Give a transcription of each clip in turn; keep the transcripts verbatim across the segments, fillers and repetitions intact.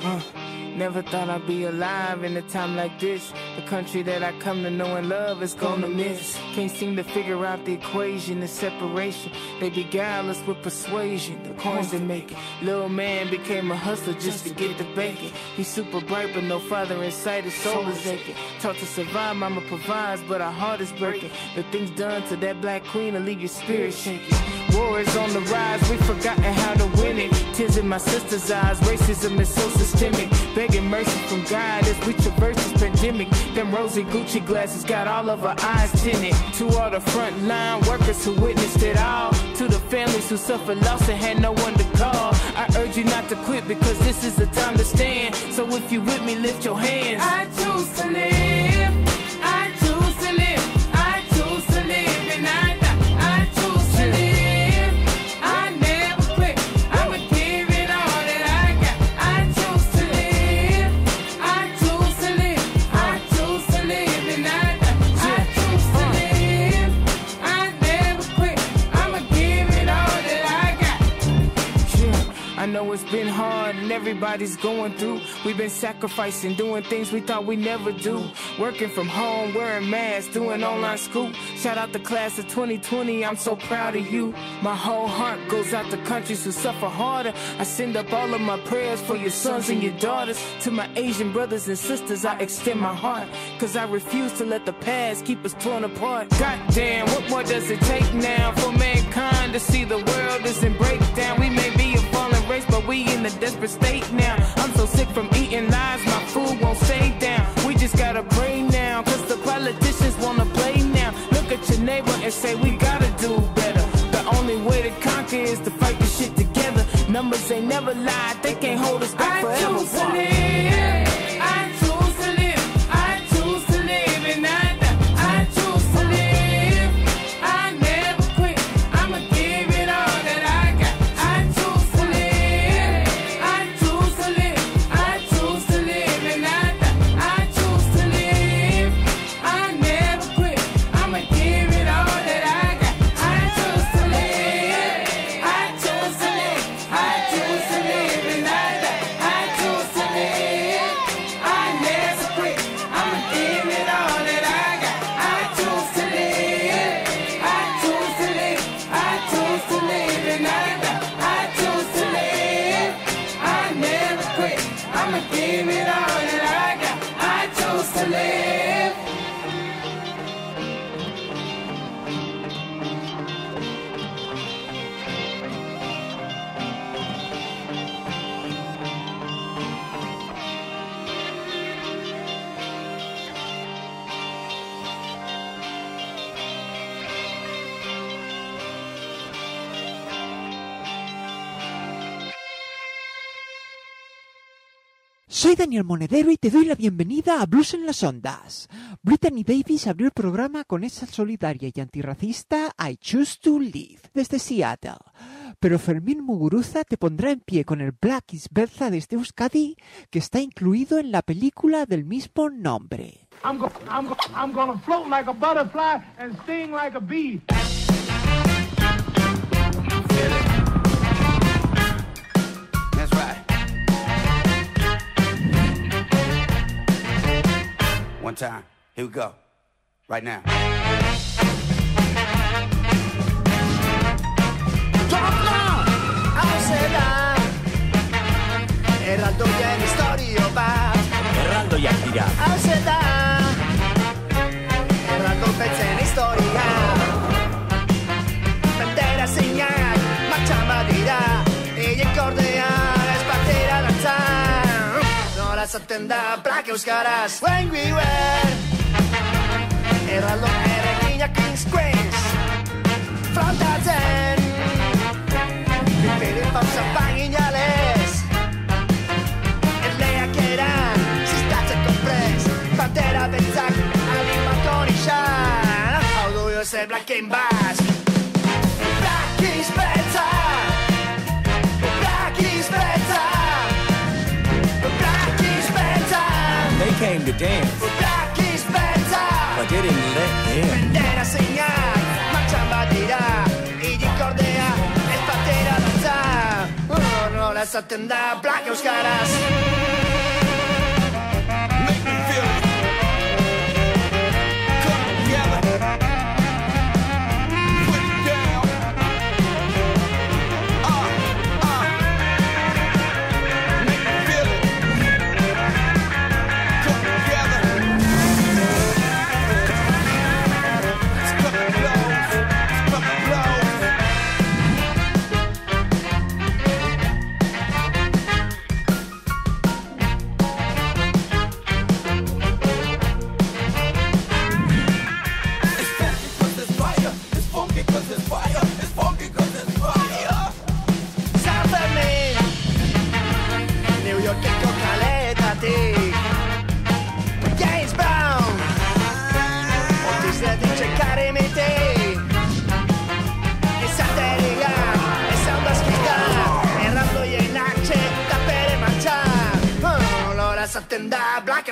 Uh, never thought I'd be alive in a time like this. The country that I come to know and love is gonna miss. Can't seem to figure out the equation, the separation. They beguile us with persuasion, the coins they make it. Little man became a hustler just to get the bacon. He's super bright but no father in sight, his soul is aching. Taught to survive, mama provides, but our heart is breaking. The things done to that black queen will leave your spirit shaking. War is on the rise, we've forgotten how to win it. Tears in my sister's eyes, racism is so systemic. Begging mercy from God as we traverse this pandemic. Them rosy Gucci glasses got all of our eyes tinted. To all the frontline workers who witnessed it all. To the families who suffered loss and had no one to call. I urge you not to quit because this is the time to stand. So if you with me, lift your hands. I choose to live. I choose to live. I choose to live and I I choose to live. I never quit. I'ma give it all that I got. I choose to live. I choose to live. I choose to live and I I choose to live. I never quit. I'ma give it all that I got. Yeah, I know it's been hard and everybody's going through. We've been sacrificing, doing things we thought we never do. Working from home, wearing masks, doing online school. Shout out the class of twenty twenty, I'm so proud of you. My whole heart goes out to countries who suffer harder. I send up all of my prayers for your sons and your daughters. To my Asian brothers and sisters, I extend my heart. Cause I refuse to let the past keep us torn apart. Goddamn, what more does it take now for mankind to see the world is in breakdown? We may be a fallen race, but we in a desperate state now. I'm so sick from eating lies, my food won't stay down. We just gotta pray now, cause the politicians wanna play now. Look at your neighbor and say we gotta do better. The only way to conquer is to fight this shit together. Numbers ain't never lied, they can't hold us back forever. I choose to live. I choose to live. I choose to live and I I choose to live. I never quit. I'ma give it all that I got. I choose to live. I choose to live. I choose to live and I I choose to live. I never quit. I'ma give it all that I got. I choose to live. I choose to live. I choose to live and I I choose to live. I never quit. I'ma give it all that I got. I choose to live. I choose to live. I choose to live and I I choose to live. I never quit. I'ma give it all that I got. I choose to live. Soy Daniel Monedero y te doy la bienvenida a Blues en las Ondas. Brittany Davis abrió el programa con esa solidaria y antirracista I Choose to Live desde Seattle. Pero Fermín Muguruza te pondrá en pie con el Black is Bertha desde Euskadi, que está incluido en la película del mismo nombre. I'm, go I'm, go I'm gonna float like a butterfly and sting like a bee. That's right. One time. Here we go. Right now. Erraldoien historio bat Erraldoiak dira Hauze da Erraldoitzen historia Bandera zeinak martxan badira Eiek ordea ez batera dantzan Nola zaten da Black euskaraz When we were Erraldo errekinak King's Queens Frontatzen Bipere pausa panginales Erleak eran Ziztatzeko prez Pantera beltzak Animatu nixan Hau du Jose Black and Bass Black is beltza Black is beltza Black is beltza They came to dance Black is beltza But didn't let them Bandera zeinak martxan badira Irik ordea ez batera dantza Oh, nola esaten da Black euskaraz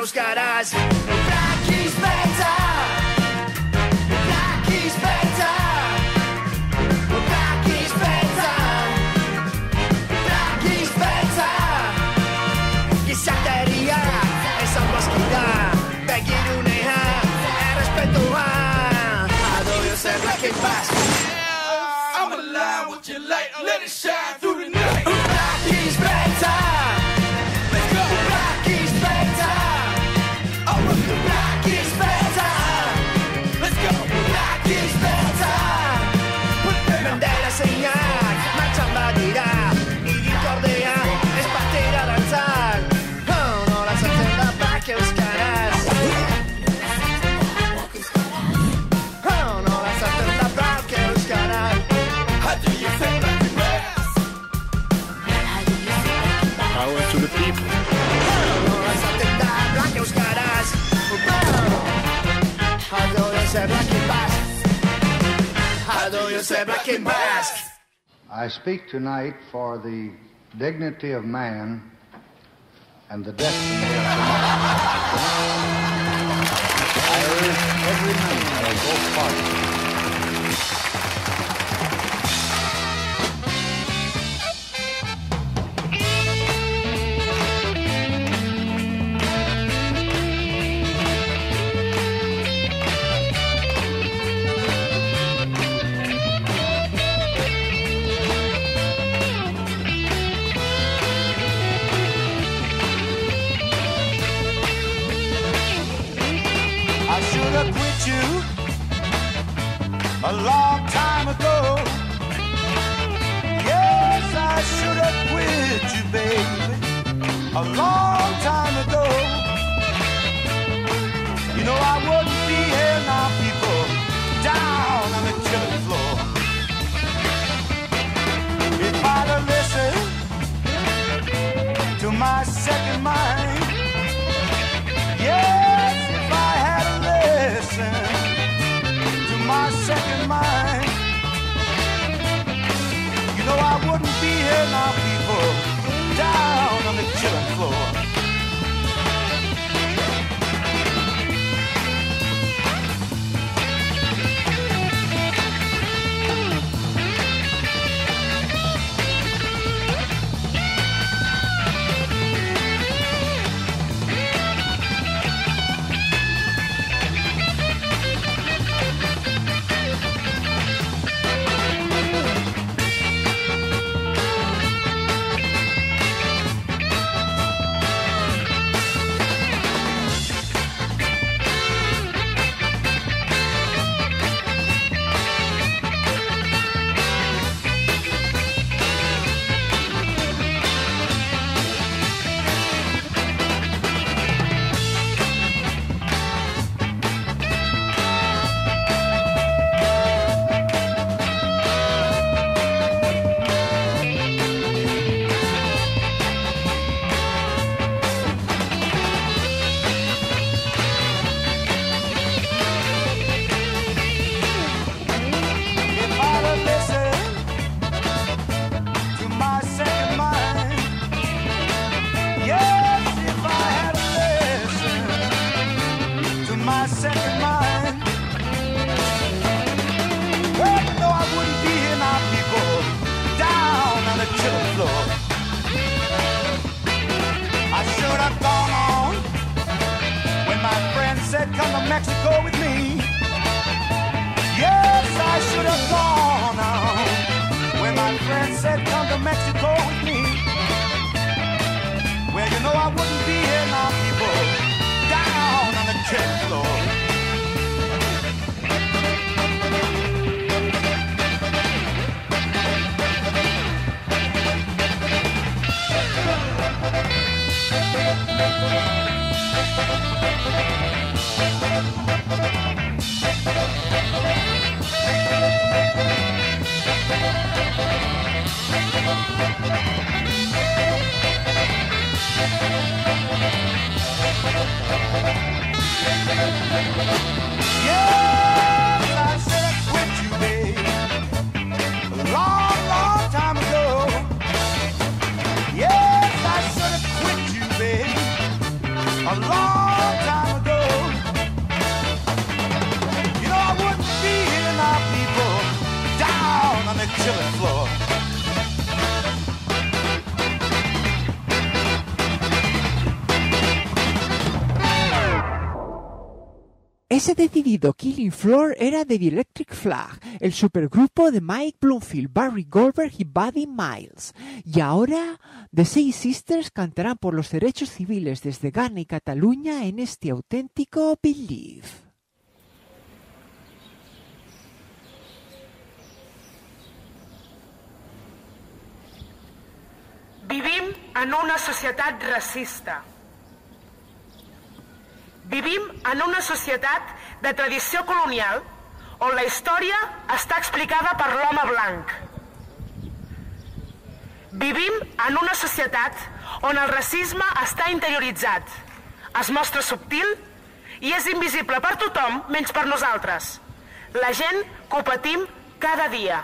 buscarás. Blackie's better. Blackie's better. Blackie's better. Blackie's better. Gizateria ez aurrezkida, begirunea errespetua. Adoio zer Blackie Bass. I'm alive with your light, let it shine through the night. Blackie's better. Let's go. Blackie's better. Oh, Blackie's better. let's go. Blackie's better. Mendera zeinak martxan badira, hirinkordea ez batera dantzan. Oh, nola zaten da Black euskaraz. Oh, nola zaten da Black euskaraz. How do you say Blackie Bass? Power to the people. Nola zaten da Black euskaraz. How do you say Blackie Bass? How do you say Blackie Bass? I speak tonight for the dignity of man and the destiny of democracy. I urge every member of both parties I should have quit you a long time ago. Yes, I should have quit you, baby, a long time ago. You know I wouldn't be here now, people, down on the killing floor. If I'd have listened to my second mind, yes, if I had listened to my second mind, you know I wouldn't be here now, people, down on the killing floor. Come to Mexico with me. Yes, I should have gone on when my friend said come to Mexico with me. Well, you know I wouldn't be here now, people, down on the kitchen floor. A long Ese decidido Killing Floor era The Electric Flag, el supergrupo de Mike Bloomfield, Barry Goldberg y Buddy Miles. Y ahora, The Sex Sisters cantarán por los derechos civiles desde Ghana y Cataluña en este auténtico Believe. Vivim en una societat racista. Vivim en una societat de tradició colonial on la història està explicada per l'home blanc. Vivim en una societat on el racisme està interioritzat, es mostra subtil i és invisible per tothom menys per nosaltres, la gent que ho patim cada dia.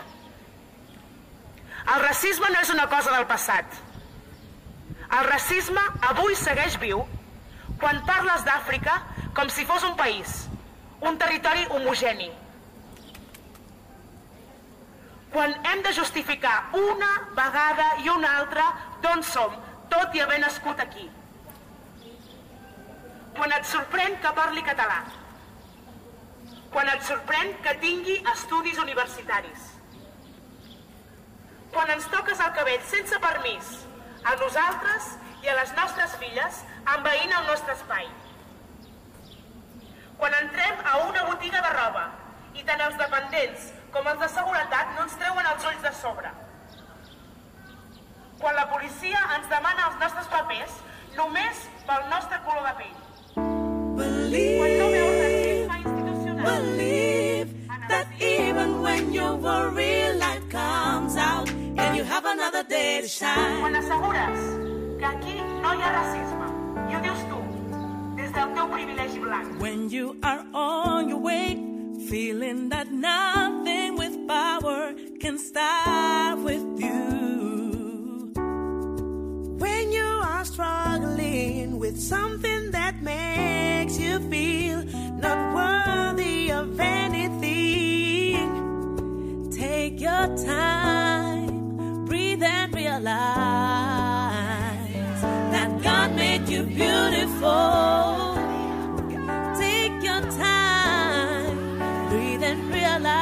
El racisme no és una cosa del passat. El racisme avui segueix viu quan parles d'Àfrica com si fos un país, un territori homogeni. Quan hem de justificar una vegada i una altra d'on som, tot i haver nascut aquí. Quan et sorprèn que parli català. Quan et sorprèn que tingui estudis universitaris. Quan ens toques el cabell sense permís, a nosaltres i a les nostres filles, envaint el nostre espai. Quan entrem a una botiga de roba i tant els dependents com els de seguretat no ens treuen els ulls de sobre. Quan la policia ens demana els nostres papers només pel nostre color de pell. Quan no veus racisme institucional. Believe that even when your real life comes out and you have another day to shine. Quan assegures que aquí no hi ha racisme, i ho dius tu, des del teu privilegi blanc. When you are on your way, feeling that nothing with power can stop with you. When you are struggling with something that makes you feel not worthy of anything, take your time, breathe and realize that God made you beautiful. Take your time, breathe and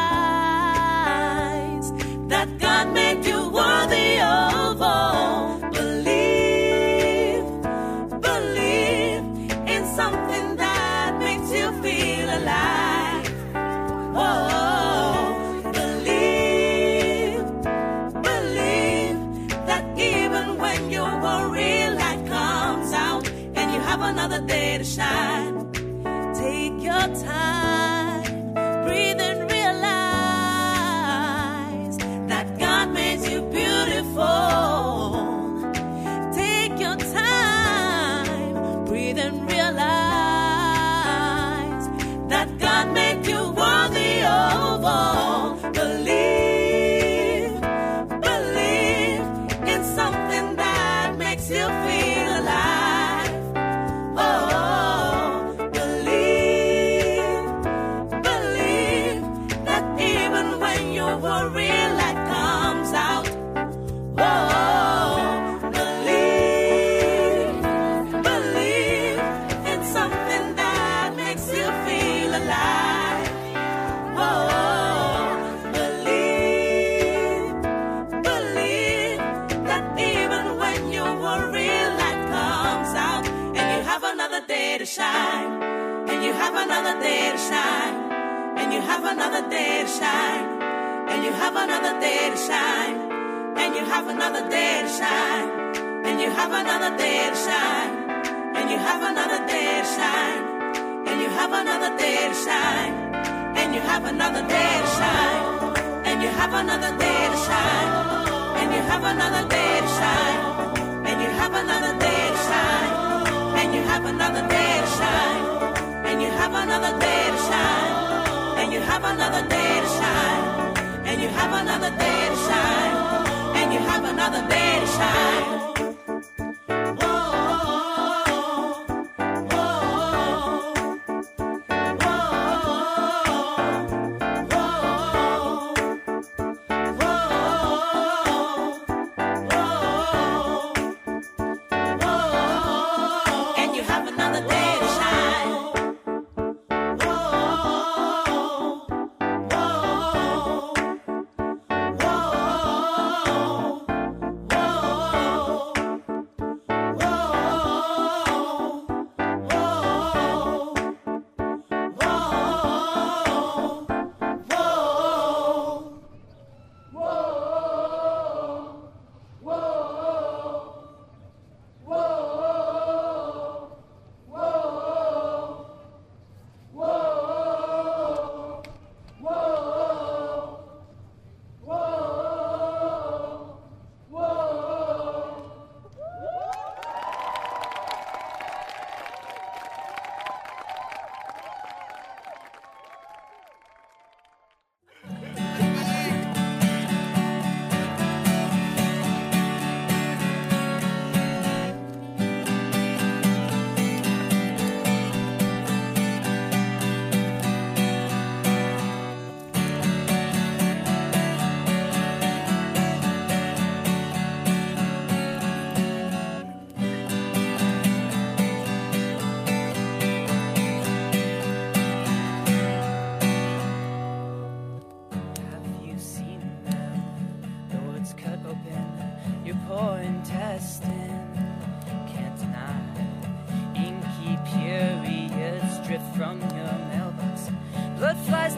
realize that God made you worthy of all. Believe, believe in something that makes you feel alive. Oh, believe, believe that even when your real light comes out and you have another day to shine, take your time, breathe and realize that God made you beautiful. Take your time, breathe and realize that God made you worthy of all. Believe, believe in something that makes you feel alive. Oh, believe, believe that even when your real light comes out. Oh, believe, believe in something that makes you feel alive. Oh, believe, believe that even when your real light comes out and you have another day to shine, and you have another day to shine, and you have another day to shine, and you have another day to shine, and you have another day to shine, and you have another day to shine, and you have another day to shine, and you have another day to shine, and you have another day to shine, and you have another day to shine, and you have another day to shine, and you have another day to shine, and you have another day to shine, and you have another day to shine, and you have another day to shine, and you have another day to shine, and you have another day to shine. And you have another day to shine.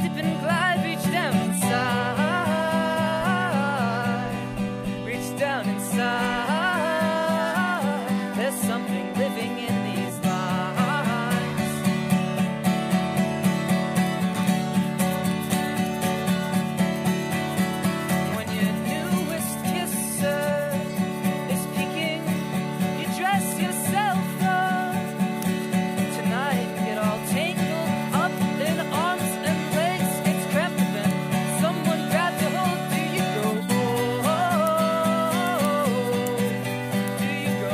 step and glide, reach down inside, reach down inside. There's something living in these lines. When your newest kisser is peeking, you dress yourself up. Tonight you get all tangled up in arms and legs. It's cramped and someone grabs your hold. Do you go? Oh, do you go?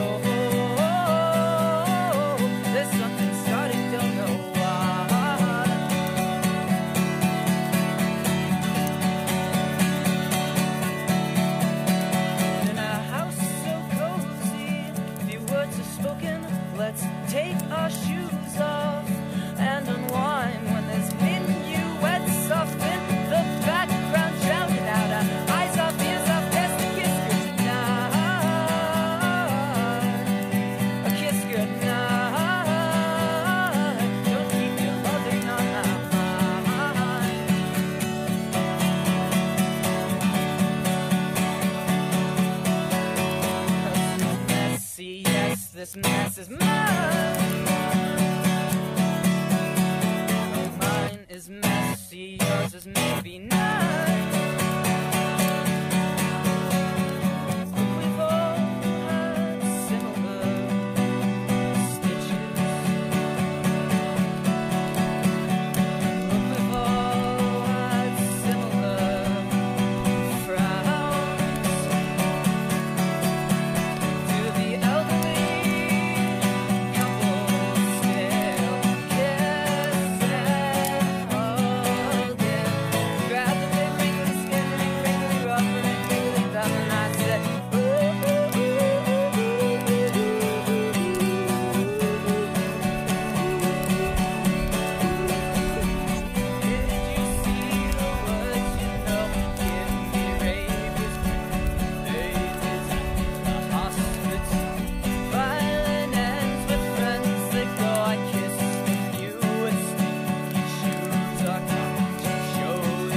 Oh, there's something starting, don't know why. In a house so cozy, few words are spoken. Let's take our shoes off and unwind when there's minuets off in the background, drowning out our eyes, our fears, our best. A kiss goodnight, a kiss goodnight. Don't keep your loving on my mind. Messy, yes, this mess is mine. Oh, mine is messy, yours is maybe not. We've all had similar stitches. We've all had similar frowns. To the elderly couple still kiss and hold it. Grab the big wrinkly skin, wrinkly rough and wrinkly tough, and I said, ooh, ooh, ooh, ooh, ooh, Did you see the words you know? Give me rabies, babies in the hospital. Violin ends with friends that go. I kissed you with stinky shoes. Our comedy shows.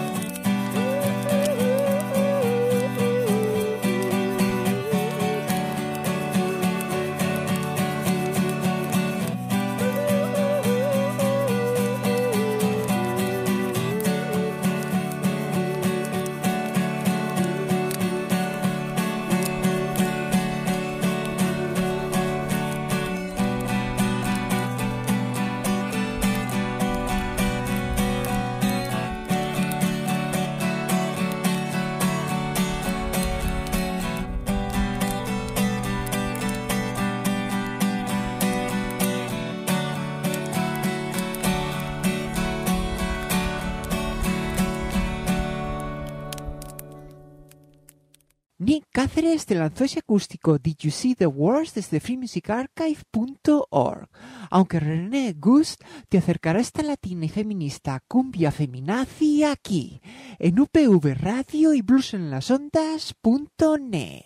Nick Cáceres te lanzó ese acústico Did You See the Words desde free music archive punto org, aunque René Gust te acercará esta latina y feminista cumbia feminazi aquí, en U P V Radio y bluesenlasondas punto net.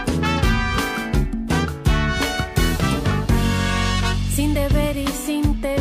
Sin deber y sin temer.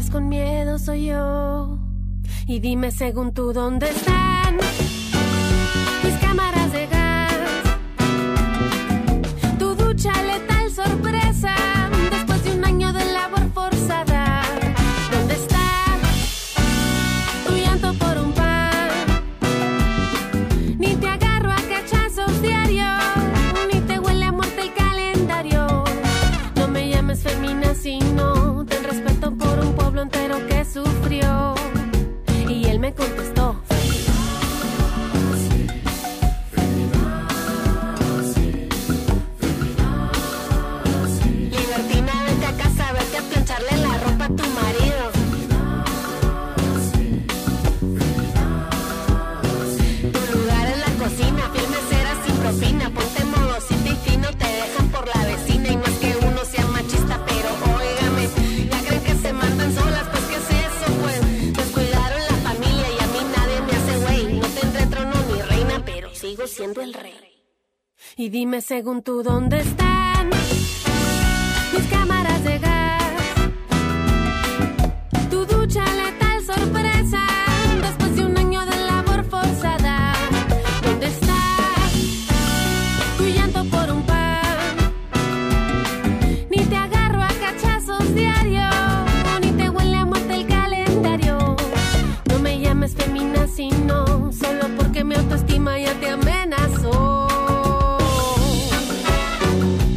vives con miedo soy yo. Y dime según tú dónde están mis cámaras de gas, tu ducha letal sorpresa después de un año de labor forzada. ¿Dónde está tu llanto por un pan? Ni te agarro a cachazos diarios, ni te huele a muerte el calendario. No me llames femina si no ten respeto por un pueblo entero que sufrió. Y él me contestó: Libertina, vete a casa, vete a plancharle la ropa a tu marido. Tu lugar es la cocina, fiel mesera sin propina. Ponte modosita y fino, te dejan por la vecina. Y no es que uno sea machista, pero óigame, ya creen que se mandan solas, pues ¿qué es eso? Pues descuidaron la familia y a mí nadie me hace güey. No tendré trono ni reina, pero sigo siendo el rey. Y dime según tú dónde están mis cámaras de gas, tu ducha letal sorpresa después de un año de labor forzada. ¿Dónde está tu llanto por un pan? Ni te agarro a cachazos diarios, ni te huele a muerte el calendario. No me llames femina si no, solo porque mi autoestima ya te amenazó.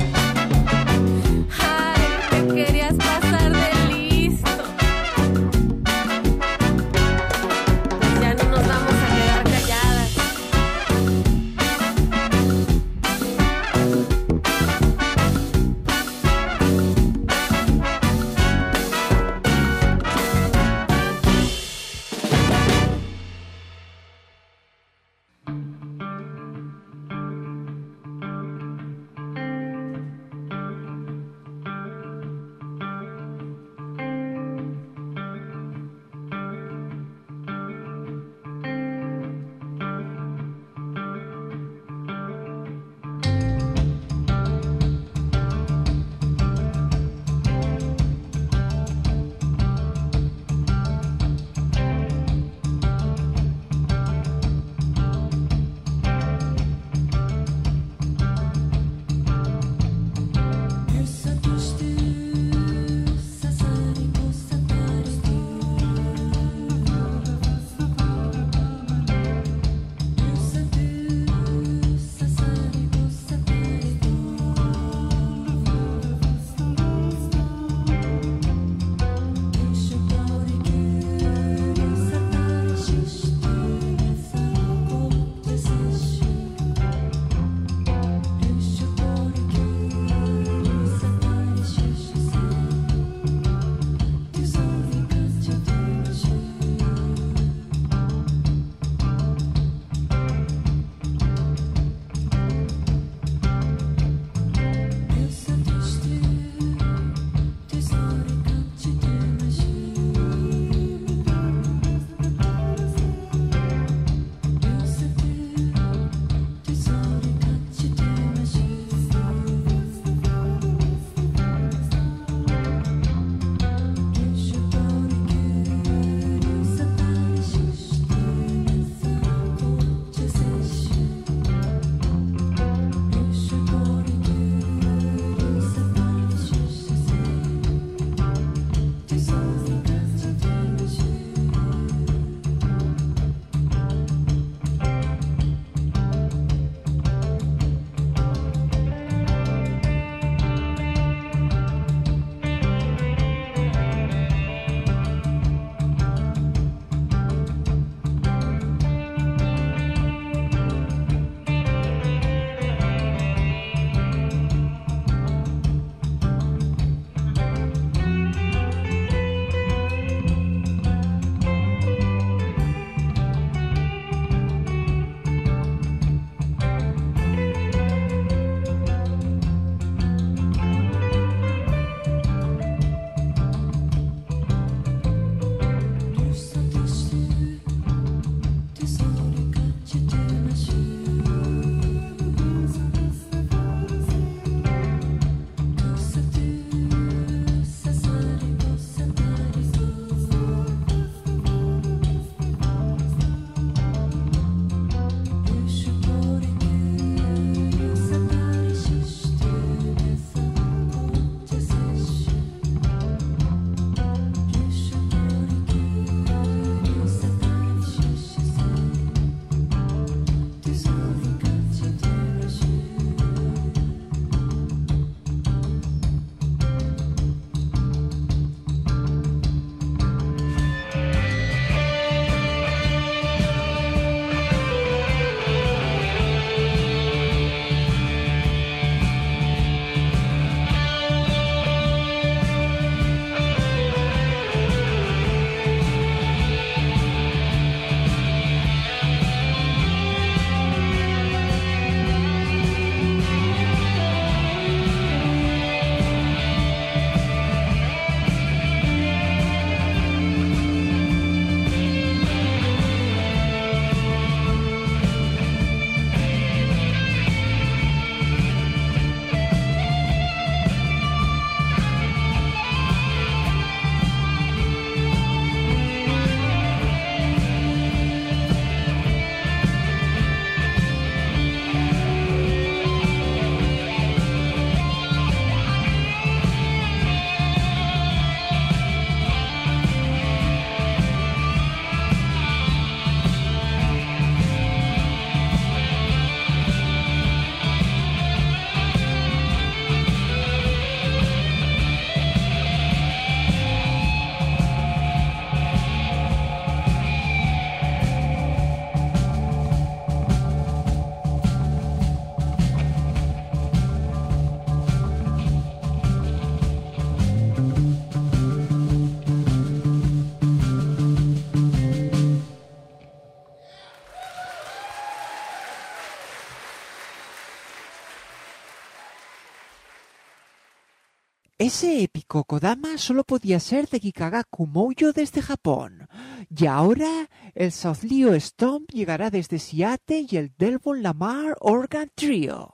Ese épico Kodama solo podía ser de Kikagaku Mouyo desde Japón. Y ahora el South Leo Stomp llegará desde Seattle y el Delbon Lamar Organ Trio.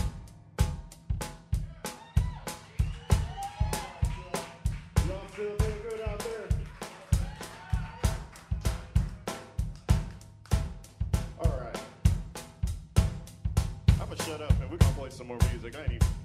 Shut up, man. We're gonna play some more music. I ain't even.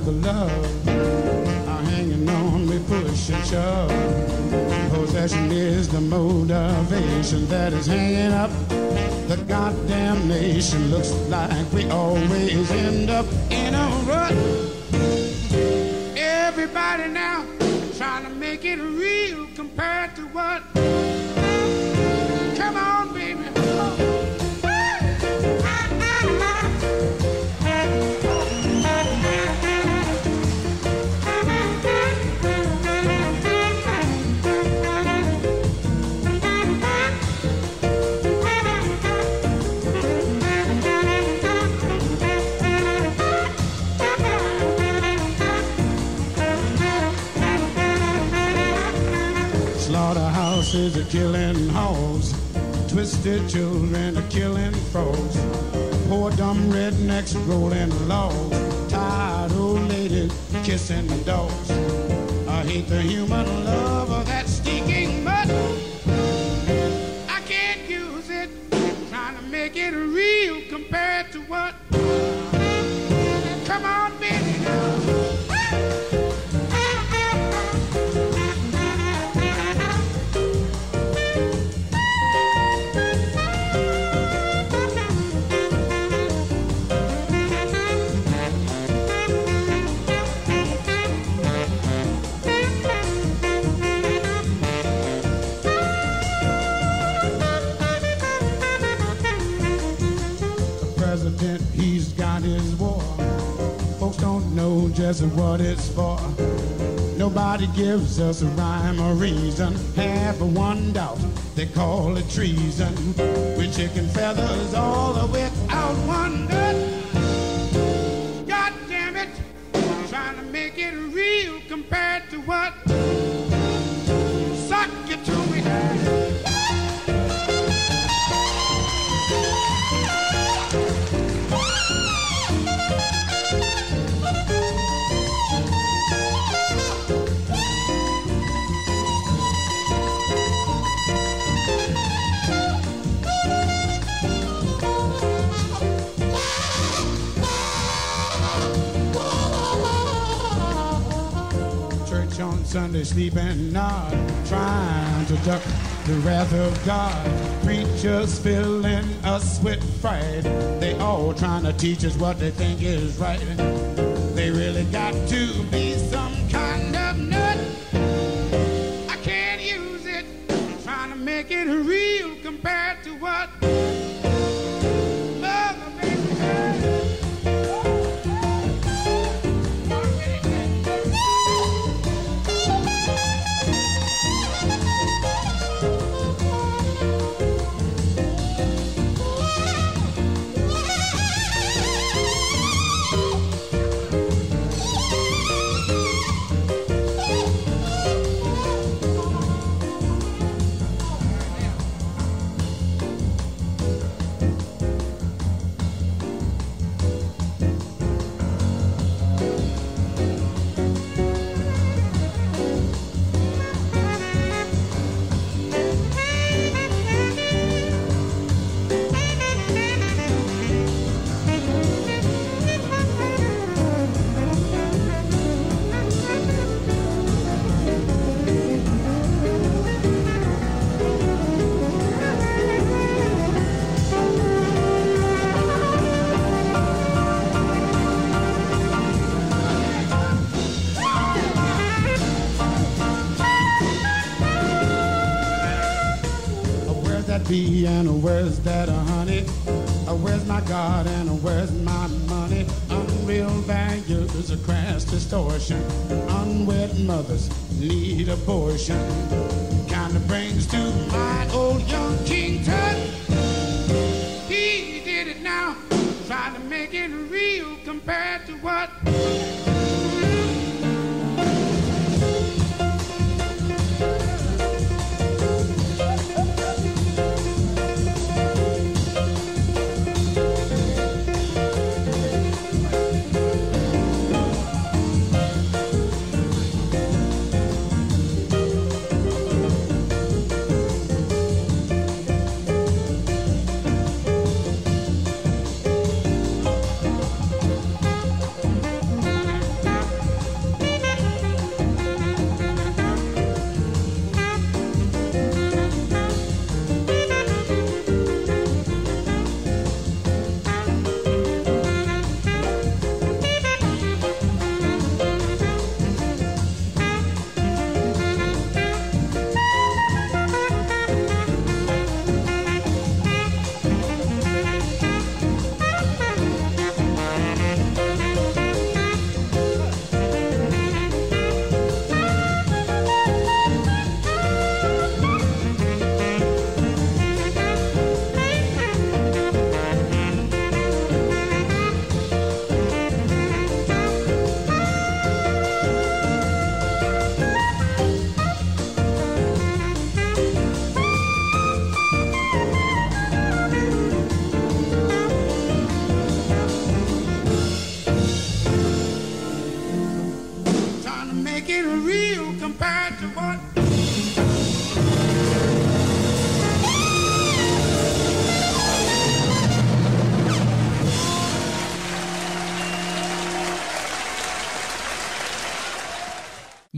the love are hanging on, we push and shove. Possession is the motivation that is hanging up the goddamn nation. Looks like we always end up in a rut. Everybody now trying to make it real compared to what? Come on, baby. Slaughterhouses are killing hogs, twisted children are killing frogs, poor dumb rednecks rolling logs, tired old ladies kissing dogs. I hate the human love of that stinking mud. I can't use it, trying to make it real compared to what? Come on, baby, now. He's got his war. Folks don't know just what it's for. Nobody gives us a rhyme or reason. Half of one doubt, they call it treason. With chicken feathers all the way out one nut. God damn it, trying to make it real compared to what? Suck it to me. On Sunday, sleep and nod, trying to duck the wrath of God. Preachers filling us with fright. They all trying to teach us what they think is right. They really got to be some kind of nut. I can't use it, trying to make it real compared to what? Mother, baby. Be and where's that honey? Where's my God and where's my money? Unreal values, a crass distortion. Unwed mothers need abortion. Kind of brings to my old young King Tut. He did it now, trying to make it real compared to what?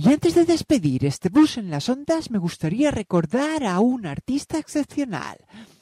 Y antes de despedir este blues en las ondas, me gustaría recordar a un artista excepcional.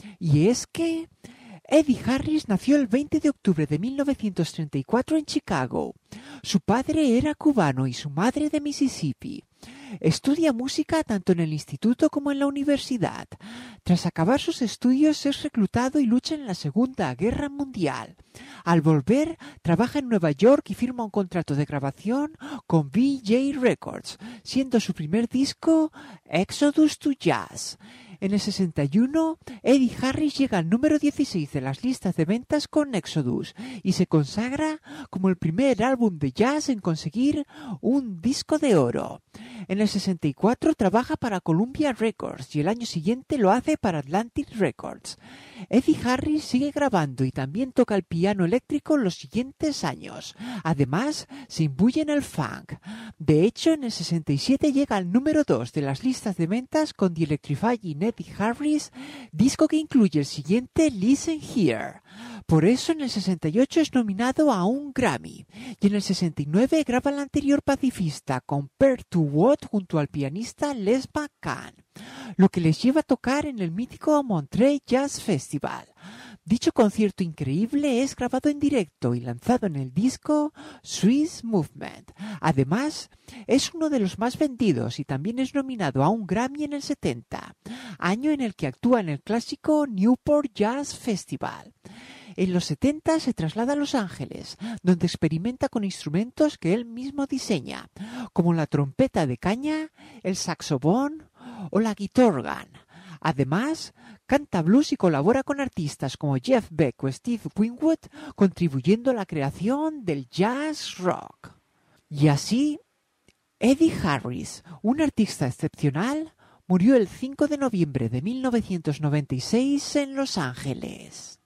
Y es que Eddie Harris nació el veinte de octubre de mil novecientos treinta y cuatro en Chicago. Su padre era cubano y su madre de Mississippi. Estudia música tanto en el instituto como en la universidad. Tras acabar sus estudios es reclutado y lucha en la Segunda Guerra Mundial. Al volver, trabaja en Nueva York y firma un contrato de grabación con V J Records, siendo su primer disco Exodus to Jazz. En el sesenta y uno, Eddie Harris llega al número dieciséis de las listas de ventas con Exodus y se consagra como el primer álbum de jazz en conseguir un disco de oro. En el sesenta y cuatro trabaja para Columbia Records y el año siguiente lo hace para Atlantic Records. Eddie Harris sigue grabando y también toca el piano eléctrico los siguientes años. Además, se imbuye en el funk. De hecho, en el sesenta y siete llega al número dos de las listas de ventas con The Electrifying Eddie Harris, disco que incluye el siguiente Listen Here. Por eso en el sesenta y ocho es nominado a un Grammy y en el sesenta y nueve graba el anterior Pacifista Compared to What junto al pianista Les McCann, lo que les lleva a tocar en el mítico Montreux Jazz Festival. Dicho concierto increíble es grabado en directo y lanzado en el disco Swiss Movement. Además, es uno de los más vendidos y también es nominado a un Grammy en el setenta, año en el que actúa en el clásico Newport Jazz Festival. En los setenta se traslada a Los Ángeles, donde experimenta con instrumentos que él mismo diseña, como la trompeta de caña, el saxofón o la guitarra. Además, canta blues y colabora con artistas como Jeff Beck o Steve Winwood, contribuyendo a la creación del jazz rock. Y así, Eddie Harris, un artista excepcional, murió el cinco de noviembre de mil novecientos noventa y seis en Los Ángeles.